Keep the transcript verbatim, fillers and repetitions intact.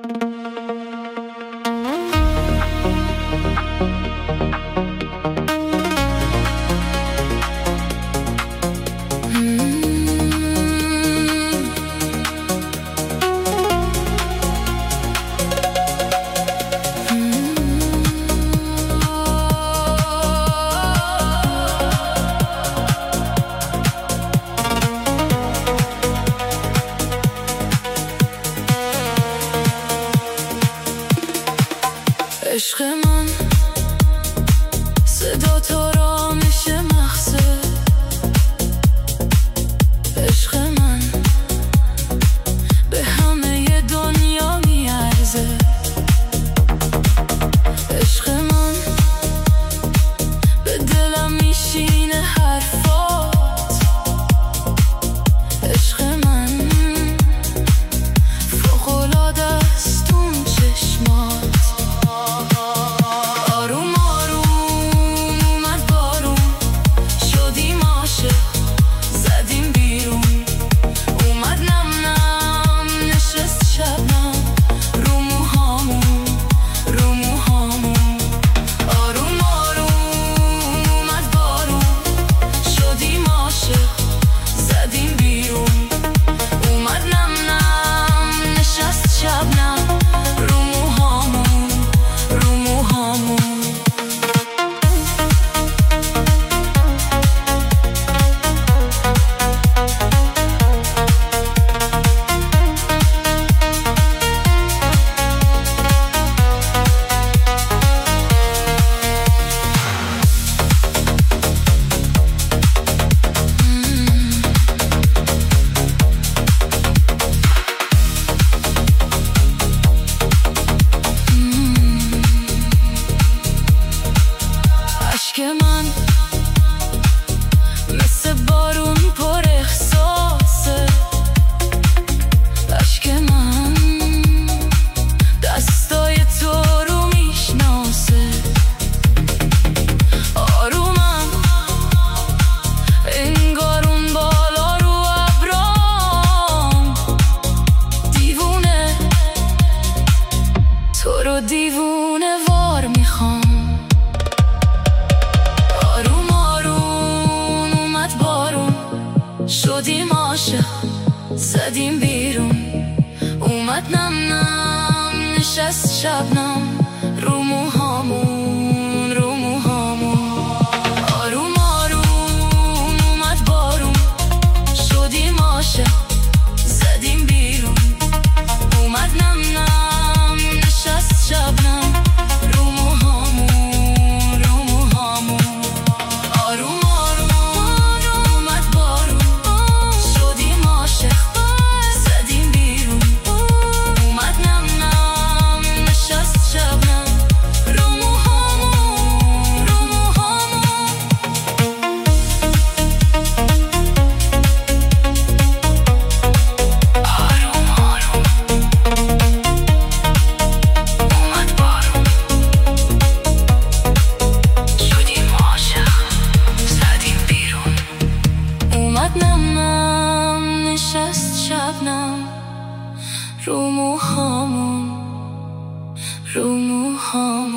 عشق من صدا تو را میشه مخزه، عشق من به همه دنیا میارزه، عشق من به دلم میشینه حرفات، عشق من فوق‌العاده است اون چشمات. عشق من مثل بارون پر احساسه، عشق من دستای تو رو میشناسه، آرومم انگار اون بالا رو ابرام، دیوونه تو رو دیوونه وار میخوام. شدیم عاشق زدیم بیرون، اومد نم نم نشست شبنم رو موهامون رو موهامون، آروم آروم اومد بارون، شدیم عاشق زدیم بیرون، اومد نم نم نشست شبنم رو موهامون رو موهامون، آروم نم نم نشست شبنم رو موهامون رو موهامون.